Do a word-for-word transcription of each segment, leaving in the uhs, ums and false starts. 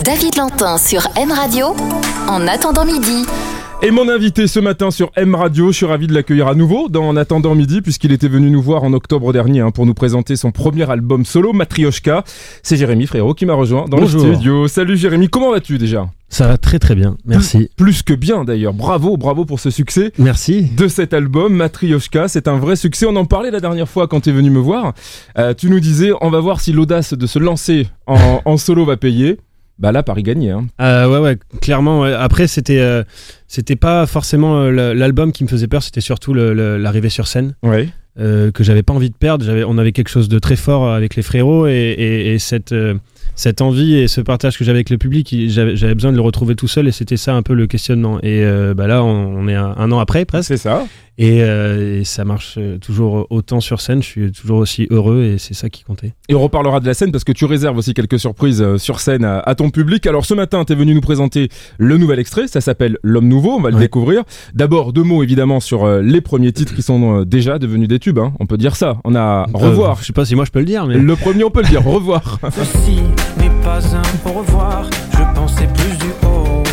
David Lantin sur M Radio, En attendant midi. Et mon invité ce matin sur M Radio, je suis ravi de l'accueillir à nouveau dans En attendant midi, puisqu'il était venu nous voir en octobre dernier hein, pour nous présenter son premier album solo, Matrioshka. C'est Jérémy Frérot qui m'a rejoint dans Bonjour. le studio. Salut Jérémy, comment vas-tu déjà ? Ça va très très bien, merci. Plus, plus que bien d'ailleurs, bravo, bravo pour ce succès. Merci. De cet album, Matrioshka, c'est un vrai succès. On en parlait la dernière fois quand tu es venu me voir. Euh, tu nous disais, on va voir si l'audace de se lancer en, en solo va payer. Bah là, Paris gagné. Hein. Euh, ouais, ouais, clairement. Ouais. Après, c'était, euh, c'était pas forcément euh, l'album qui me faisait peur, c'était surtout le, le, l'arrivée sur scène. Ouais. Euh, que j'avais pas envie de perdre. J'avais, on avait quelque chose de très fort avec les frérots et, et, et cette, euh, cette envie et ce partage que j'avais avec le public, j'avais, j'avais besoin de le retrouver tout seul et c'était ça un peu le questionnement. Et euh, bah là, on, on est un, un an après presque. C'est ça. Et, euh, et ça marche toujours autant sur scène, je suis toujours aussi heureux et c'est ça qui comptait. Et on reparlera de la scène parce que tu réserves aussi quelques surprises sur scène à, à ton public. Alors ce matin, tu es venu nous présenter le nouvel extrait, ça s'appelle L'Homme Nouveau, on va le ouais. découvrir. D'abord, deux mots évidemment sur euh, les premiers titres qui sont euh, déjà devenus des tubes, hein. On peut dire ça. On a Revoir. Euh, je sais pas si moi je peux le dire, mais... Le premier, on peut le dire, Revoir. Ceci n'est pas un au revoir, je pensais plus du haut.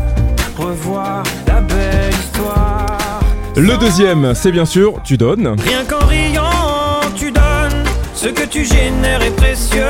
Revoir la belle histoire. Le deuxième, c'est bien sûr Tu donnes. Rien qu'en riant, tu donnes. Ce que tu génères est précieux.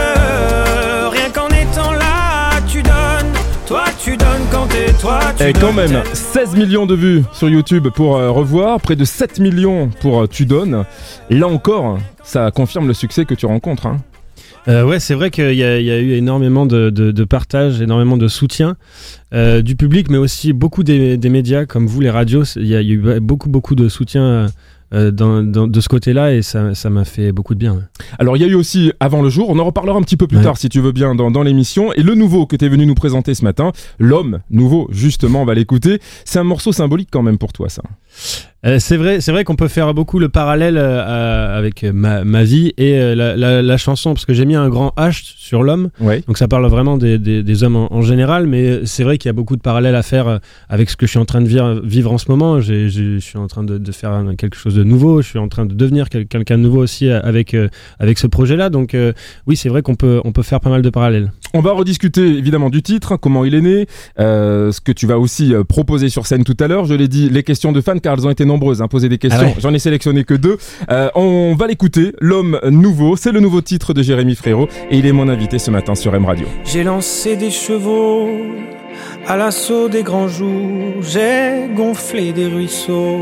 Rien qu'en étant là, tu donnes. Toi, tu donnes quand t'es toi, tu Et donnes. quand même, seize millions de vues sur YouTube pour euh, Revoir, près de sept millions pour euh, Tu donnes. Là encore, ça confirme le succès que tu rencontres. Hein. Euh, ouais, c'est vrai qu'il y a, il y a eu énormément de, de, de partage, énormément de soutien euh, du public, mais aussi beaucoup des, des médias comme vous, les radios. Il y a, il y a eu beaucoup, beaucoup de soutien euh, dans, dans, de ce côté-là et ça, ça m'a fait beaucoup de bien. Alors, il y a eu aussi Avant le jour, on en reparlera un petit peu plus ouais. tard si tu veux bien dans, dans l'émission. Et le nouveau que tu es venu nous présenter ce matin, L'Homme Nouveau, justement, on va l'écouter. C'est un morceau symbolique quand même pour toi, ça. Euh, c'est vrai, c'est vrai qu'on peut faire beaucoup le parallèle euh, avec ma, ma vie et euh, la, la, la chanson, parce que j'ai mis un grand H sur l'homme, ouais. donc ça parle vraiment des, des, des hommes en, en général, mais c'est vrai qu'il y a beaucoup de parallèles à faire avec ce que je suis en train de vivre, vivre en ce moment. J'ai, j'ai, je suis en train de, de faire quelque chose de nouveau, je suis en train de devenir quel, quelqu'un de nouveau aussi avec, euh, avec ce projet-là, donc euh, oui, c'est vrai qu'on peut, on peut faire pas mal de parallèles. On va rediscuter évidemment du titre, comment il est né, euh, ce que tu vas aussi euh, proposer sur scène tout à l'heure. Je l'ai dit, les questions de fans, car elles ont été nombreuses, hein, poser des questions. Ah ouais. J'en ai sélectionné que deux. Euh, on va l'écouter. L'Homme Nouveau, c'est le nouveau titre de Jérémy Frérot et il est mon invité ce matin sur M Radio. J'ai lancé des chevaux à l'assaut des grands jours. J'ai gonflé des ruisseaux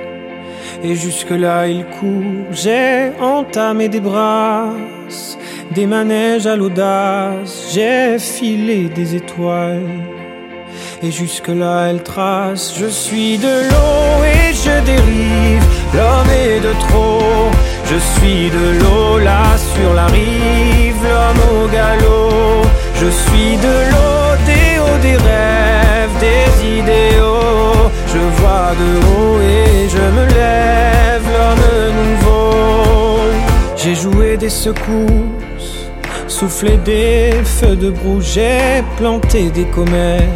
et jusque-là il court. J'ai entamé des brasses, des manèges à l'audace. J'ai filé des étoiles et jusque-là elle trace. Je suis de l'eau et je dérive. L'homme est de trop. Je suis de l'eau là sur la rive. L'homme au galop. Je suis de l'eau, des hauts, des rêves, des idéaux. Je vois de haut et je me lève. L'homme nouveau. J'ai joué des secousses, soufflé des feux de broue. J'ai planté des comètes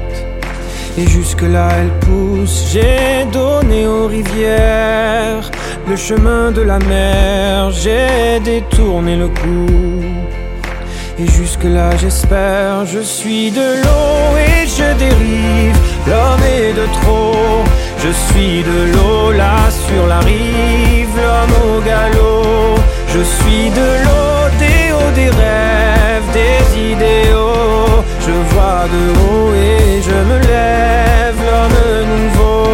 et jusque-là elle pousse. J'ai donné aux rivières le chemin de la mer. J'ai détourné le cours et jusque-là j'espère. Je suis de l'eau et je dérive. L'homme est de trop. Je suis de l'eau là sur la rive. L'homme au galop. Je suis de l'eau, des hauts, des rêves, des idéaux. Je vois de haut et je me lève. L'homme nouveau.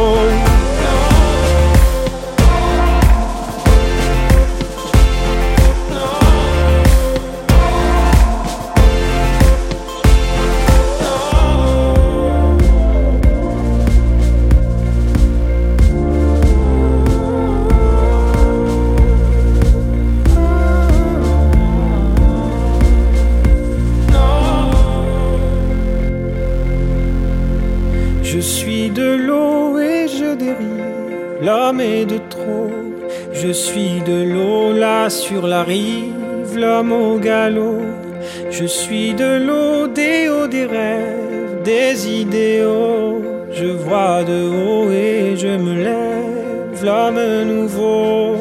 Je suis de l'eau et je dérive. L'homme est de trop. Je suis de l'eau là sur la rive. L'homme au galop. Je suis de l'eau, des hauts, des rêves, des idéaux. Je vois de haut et je me lève. L'homme nouveau.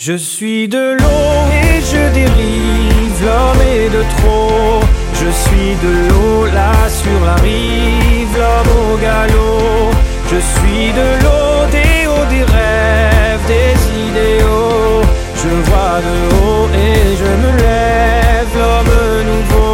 Je suis de l'eau et je dérive, l'homme est de trop. Je suis de l'eau là sur la rive, l'homme au galop. Je suis de l'eau, des hauts, des rêves, des idéaux. Je vois de haut et je me lève, l'homme nouveau.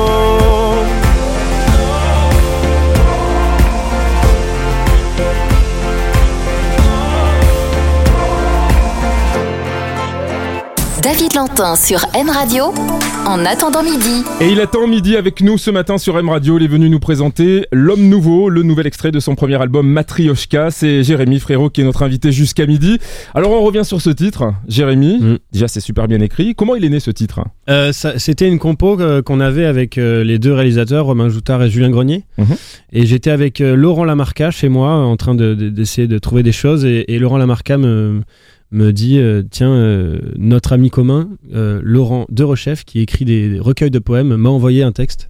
David Lantin sur M Radio, en attendant midi. Et il attend midi avec nous ce matin sur M Radio. Il est venu nous présenter L'Homme Nouveau, le nouvel extrait de son premier album Matrioshka. C'est Jérémy Frérot qui est notre invité jusqu'à midi. Alors on revient sur ce titre. Jérémy, mmh. déjà c'est super bien écrit. Comment il est né ce titre ? euh, ça, C'était une compo euh, qu'on avait avec euh, les deux réalisateurs, Romain Joutard et Julien Grenier. Mmh. Et j'étais avec euh, Laurent Lamarca chez moi en train de, de, d'essayer de trouver des choses. Et, et Laurent Lamarca me... me dit euh, tiens euh, notre ami commun euh, Laurent Derechef qui écrit des, des recueils de poèmes m'a envoyé un texte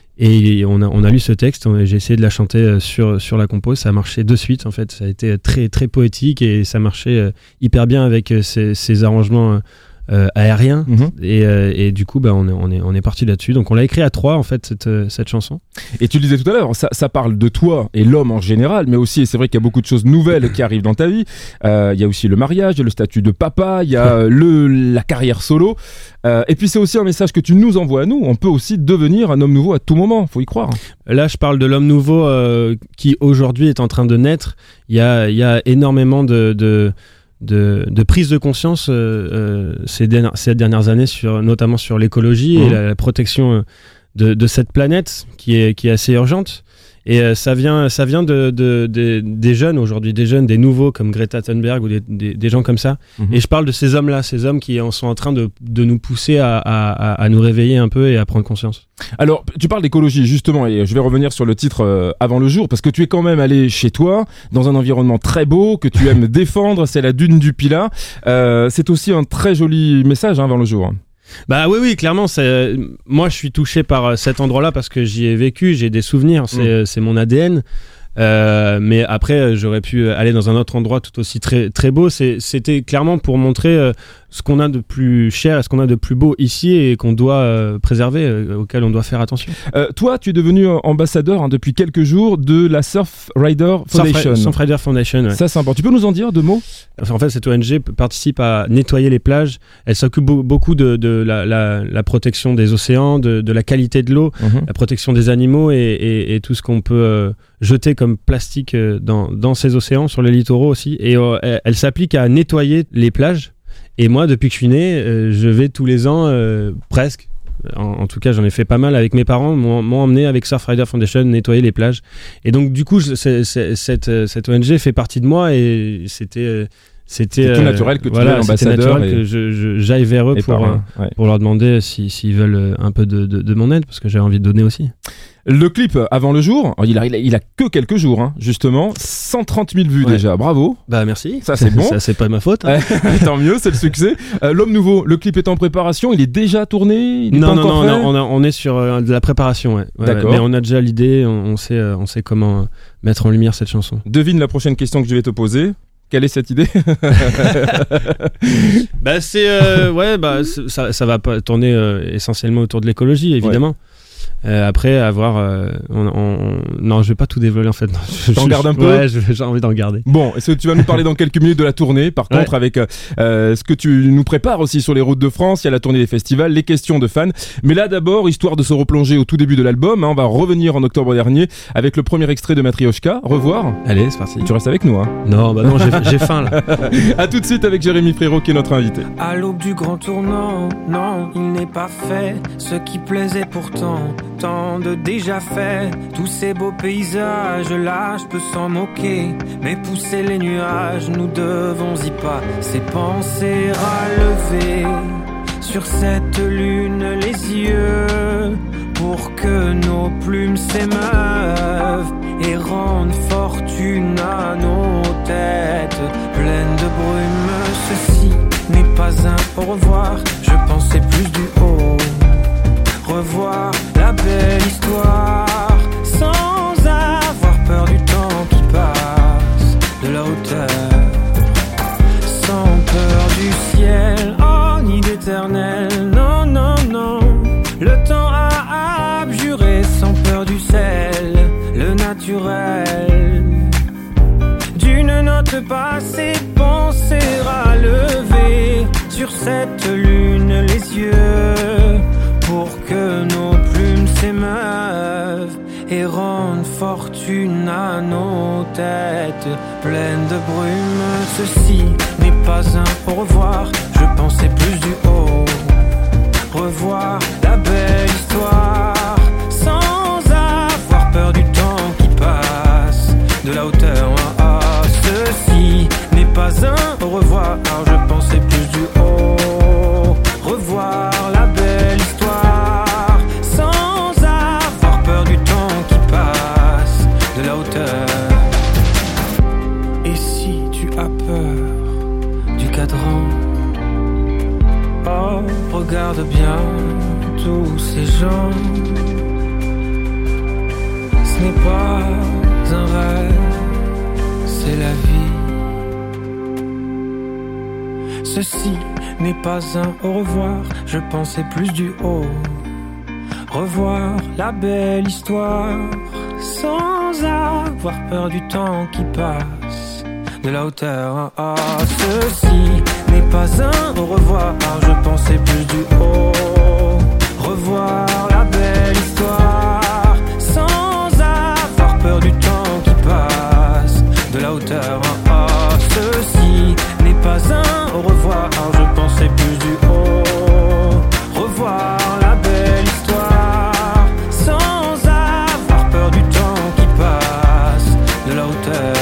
et on a on a lu ce texte, on, j'ai essayé de la chanter sur sur la compo, ça a marché de suite en fait, ça a été très très poétique et ça marchait euh, hyper bien avec ces, ces arrangements euh, aériens mmh. et, euh, et du coup bah on est on est on est parti là-dessus, donc on l'a écrit à trois en fait cette cette chanson. Et tu le disais tout à l'heure, ça, ça parle de toi et l'homme en général, mais aussi, et c'est vrai qu'il y a beaucoup de choses nouvelles qui arrivent dans ta vie. Euh, il y a aussi le mariage, il y a le statut de papa, il y a le la carrière solo, euh, et puis c'est aussi un message que tu nous envoies à nous. On peut aussi devenir un homme nouveau à tout moment, faut y croire. Là, je parle de l'homme nouveau euh, qui aujourd'hui est en train de naître. Il y a il y a énormément de, de De, de prise de conscience euh, euh, ces, dernières, ces dernières années, sur, notamment sur l'écologie mmh. et la, la protection de, de cette planète qui est, qui est assez urgente. Et euh, ça vient, ça vient de, de, de, des jeunes aujourd'hui, des jeunes, des nouveaux comme Greta Thunberg ou des, des, des gens comme ça. Mmh. Et je parle de ces hommes-là, ces hommes qui sont en train de, de nous pousser à, à, à nous réveiller un peu et à prendre conscience. Alors, tu parles d'écologie justement, et je vais revenir sur le titre euh, Avant le jour, parce que tu es quand même allé chez toi, dans un environnement très beau, que tu aimes défendre, c'est la dune du Pilat. Euh, c'est aussi un très joli message, hein, Avant le jour. Bah oui, oui, clairement. C'est... Moi, je suis touché par cet endroit-là parce que j'y ai vécu, j'ai des souvenirs, c'est, mmh. c'est mon A D N. Euh, mais après, j'aurais pu aller dans un autre endroit tout aussi très, très beau. C'est, c'était clairement pour montrer euh, ce qu'on a de plus cher et ce qu'on a de plus beau ici et qu'on doit euh, préserver, euh, auquel on doit faire attention. Euh, toi, tu es devenu ambassadeur hein, depuis quelques jours de la Surfrider Foundation. Surfrider Foundation, ouais. Ça, c'est important. Tu peux nous en dire deux mots ? En fait, cette O N G participe à nettoyer les plages. Elle s'occupe beaucoup de, de la, la, la protection des océans, de, de la qualité de l'eau, mmh. la protection des animaux et, et, et tout ce qu'on peut euh, jeter comme plastique dans, dans ces océans, sur les littoraux aussi. Et euh, elle, elle s'applique à nettoyer les plages. Et moi, depuis que je suis né, euh, je vais tous les ans, euh, presque. En, en tout cas, j'en ai fait pas mal avec mes parents, m'ont, m'ont emmené avec Surfrider Foundation nettoyer les plages. Et donc, du coup, je, c'est, c'est, cette, cette O N G fait partie de moi et c'était... Euh, C'était, c'était tout naturel que tu voilà, sois ambassadeur. C'était naturel et... que je, je, j'aille vers eux pour, par, ouais. pour leur demander si, s'ils veulent un peu de, de, de mon aide, parce que j'ai envie de donner aussi. Le clip Avant le jour, il a, il a, il a que quelques jours, hein, justement, cent trente mille vues ouais. déjà, bravo. Bah merci. Ça c'est bon. Ça c'est pas ma faute. Hein. Tant mieux, c'est le succès. Euh, L'Homme Nouveau, le clip est en préparation, il est déjà tourné, il est non, pas non, encore non, prêt. non, on, a, on est sur euh, de la préparation, ouais. ouais D'accord. Ouais, mais on a déjà l'idée, on, on sait, euh, on sait comment euh, mettre en lumière cette chanson. Devine la prochaine question que je vais te poser. Quelle est cette idée ? Bah c'est euh, ouais bah c'est, ça ça va pas tourner euh, essentiellement autour de l'écologie évidemment. Ouais. Euh, après avoir euh, on, on, non je vais pas tout dévoiler en fait. Non, je, T'en je, gardes un peu. Ouais, je, j'ai envie d'en garder. Bon, est-ce que tu vas nous parler dans quelques minutes de la tournée par contre ouais. avec euh, ce que tu nous prépares aussi sur les routes de France, il y a la tournée des festivals, les questions de fans. Mais là d'abord, histoire de se replonger au tout début de l'album, hein, on va revenir en octobre dernier avec le premier extrait de Matrioshka. Revoir. Allez, c'est parti. Tu restes avec nous hein. Non, bah non, j'ai, j'ai faim là. À tout de suite avec Jérémy Frérot qui est notre invité. À l'aube du grand tournant, non, il n'est pas fait ce qui plaisait pourtant, tant de déjà fait, tous ces beaux paysages là, je peux s'en moquer, mais pousser les nuages, nous devons y pas, c'est penser à lever sur cette lune les yeux, pour que nos plumes s'émeuvent et rendent fortune à nos têtes pleines de brume. Ceci n'est pas un au revoir, je pensais plus du haut, revoir la belle histoire sans avoir peur du temps qui passe, de la hauteur sans peur du ciel. Oh, ni d'éternel. Non, non, non. Le temps a abjuré sans peur du sel, le naturel. D'une note passée, penser à lever sur cette lune les yeux pour que nos plumes s'émeuvent et rendent fortune à nos têtes pleines de brume. Ceci n'est pas un au revoir, je pensais plus du haut. Revoir la belle histoire sans avoir peur du temps qui passe, de la hauteur. Ah, ah, ceci n'est pas un au revoir, je pensais plus du haut. Revoir la belle histoire sans avoir peur du temps qui passe, de la hauteur. Et si tu as peur du cadran, oh, regarde bien tous ces gens. Ce n'est pas un rêve, c'est la vie. Ceci n'est pas un au revoir, je pensais plus du haut. Revoir la belle histoire sans avoir peur du temps qui passe, de la hauteur. Ah, ceci n'est pas un au revoir, je pensais plus du haut. Revoir la belle histoire sans avoir peur du temps qui passe, de la hauteur. Ah, ceci n'est pas un au revoir, je pensais plus du haut. Revoir la belle histoire sans avoir peur du temps qui passe, de la hauteur.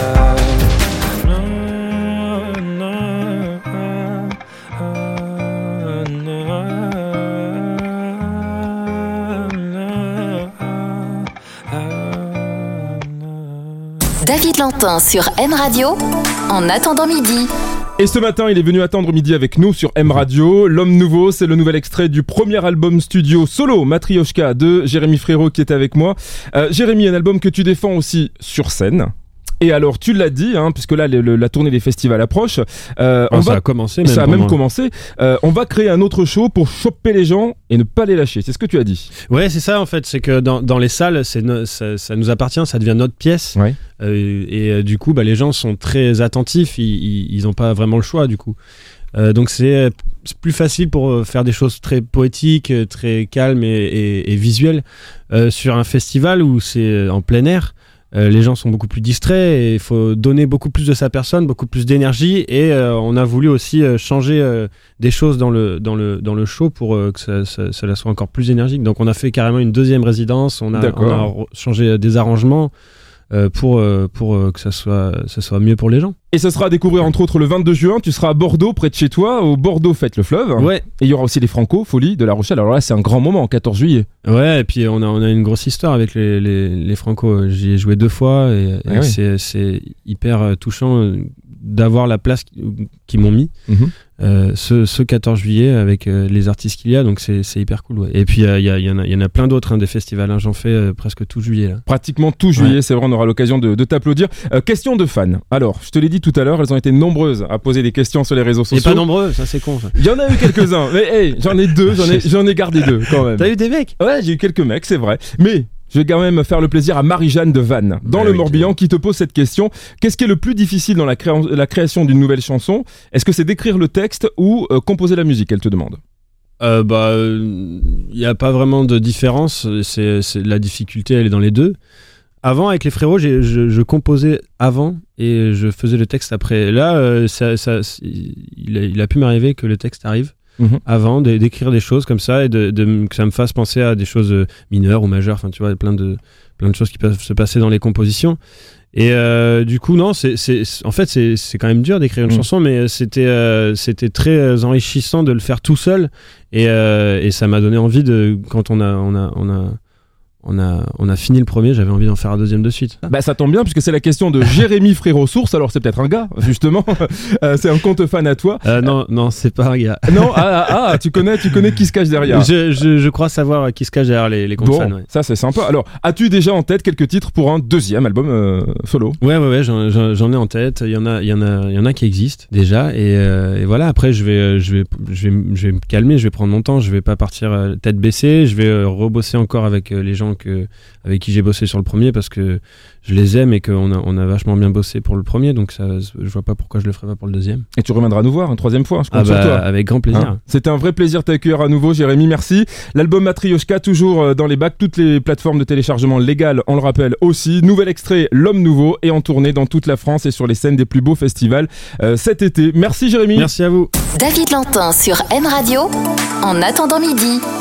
David Lantin sur M Radio, en attendant midi. Et ce matin, il est venu attendre midi avec nous sur M Radio. L'homme nouveau, c'est le nouvel extrait du premier album studio solo Matrioshka de Jérémy Frérot qui est avec moi. Euh, Jérémy, un album que tu défends aussi sur scène. Et alors, tu l'as dit, hein, puisque là, le, le, la tournée des festivals approche. Euh, oh, on ça va, a commencé. Même ça a même moi. commencé. Euh, on va créer un autre show pour choper les gens et ne pas les lâcher. C'est ce que tu as dit. Ouais, c'est ça en fait. C'est que dans, dans les salles, c'est no, ça, ça nous appartient, ça devient notre pièce. Ouais. Euh, et euh, du coup, bah, les gens sont très attentifs. Ils n'ont pas vraiment le choix du coup. Euh, donc c'est, c'est plus facile pour faire des choses très poétiques, très calmes et, et, et visuelles. Euh, sur un festival où c'est en plein air, Euh, les gens sont beaucoup plus distraits et il faut donner beaucoup plus de sa personne, beaucoup plus d'énergie et euh, on a voulu aussi euh, changer euh, des choses dans le, dans le, dans le show pour euh, que ça, ça, cela soit encore plus énergique. Donc on a fait carrément une deuxième résidence, on a, on a changé des arrangements euh, pour, euh, pour euh, que ça soit, ça soit mieux pour les gens. Et ce sera à découvrir entre autres le vingt-deux juin, tu seras à Bordeaux, près de chez toi, au Bordeaux Fête le Fleuve. Ouais. Et il y aura aussi les Franco, Folie de La Rochelle. Alors là, c'est un grand moment, quatorze juillet. Ouais, et puis on a, on a une grosse histoire avec les, les, les Franco. J'y ai joué deux fois et, et ah c'est, oui. c'est hyper touchant d'avoir la place qu'ils m'ont mis. Mm-hmm. Euh, ce, ce quatorze juillet avec euh, les artistes qu'il y a, donc c'est, c'est hyper cool. Ouais. Et puis il euh, y, y, y, y en a plein d'autres, hein, des festivals. Hein, j'en fais euh, presque tout juillet. Là. Pratiquement tout juillet, ouais. C'est vrai, on aura l'occasion de, de t'applaudir. Euh, question de fans. Alors, je te l'ai dit tout à l'heure, elles ont été nombreuses à poser des questions sur les réseaux sociaux. Et pas nombreux, ça c'est con. Il y en a eu quelques-uns, mais hey, j'en ai deux, j'en ai, j'en ai gardé deux quand même. T'as eu des mecs ? Ouais, j'ai eu quelques mecs, c'est vrai. Mais je vais quand même faire le plaisir à Marie-Jeanne de Vannes, dans ah, le oui, Morbihan, qui te pose cette question. Qu'est-ce qui est le plus difficile dans la, créa- la création d'une nouvelle chanson ? Est-ce que c'est d'écrire le texte ou euh, composer la musique ? Elle te demande. Euh, bah, il n'y a pas vraiment de différence. C'est, c'est, la difficulté, elle est dans les deux. Avant, avec les frérots, j'ai, je, je composais avant et je faisais le texte après. Là, euh, ça, ça, il, a, il a pu m'arriver que le texte arrive mmh. avant de, d'écrire des choses comme ça et de, de, que ça me fasse penser à des choses mineures ou majeures. Enfin, tu vois, plein de, plein de choses qui peuvent se passer dans les compositions. Et euh, du coup, non, c'est, c'est, en fait, c'est, c'est quand même dur d'écrire une mmh. chanson, mais c'était, euh, c'était très enrichissant de le faire tout seul. Et, euh, et ça m'a donné envie de, quand on a, on a, on a on a, on a fini le premier, j'avais envie d'en faire un deuxième de suite. Bah ça tombe bien puisque c'est la question de Jérémy Frérot Source, alors c'est peut-être un gars, justement. euh, c'est un compte fan à toi. Euh, non, non, c'est pas un gars. Non, ah, ah, ah, tu connais, tu connais qui se cache derrière. Je, je, je crois savoir qui se cache derrière les, les comptes bon, fans. Ouais. Ça c'est sympa. Alors, as-tu déjà en tête quelques titres pour un deuxième album euh, solo? Ouais, ouais, ouais, j'en, j'en, j'en ai en tête. Il y en a, il y en a, il y en a qui existent déjà. Et, euh, et voilà. Après, je vais, je vais, je vais, je vais me calmer. Je vais prendre mon temps. Je vais pas partir euh, tête baissée. Je vais euh, rebosser encore avec euh, les gens que, avec qui j'ai bossé sur le premier parce que je les aime et qu'on a, on a vachement bien bossé pour le premier. Donc ça, je vois pas pourquoi je le ferais pas pour le deuxième. Et tu reviendras nous voir une troisième fois. Je compte ah bah, sur toi. Avec grand plaisir. Hein, c'était un vrai plaisir de t'accueillir à nouveau, Jérémy. Merci. L'album Matryoshka toujours dans les bacs, toutes les plateformes de téléchargement légales, on le rappelle aussi. Nouvel extrait, L'Homme Nouveau, et en tournée dans toute la France et sur les scènes des plus beaux festivals euh, cet été. Merci Jérémy. Merci à vous. David Lantin sur M Radio, en attendant midi.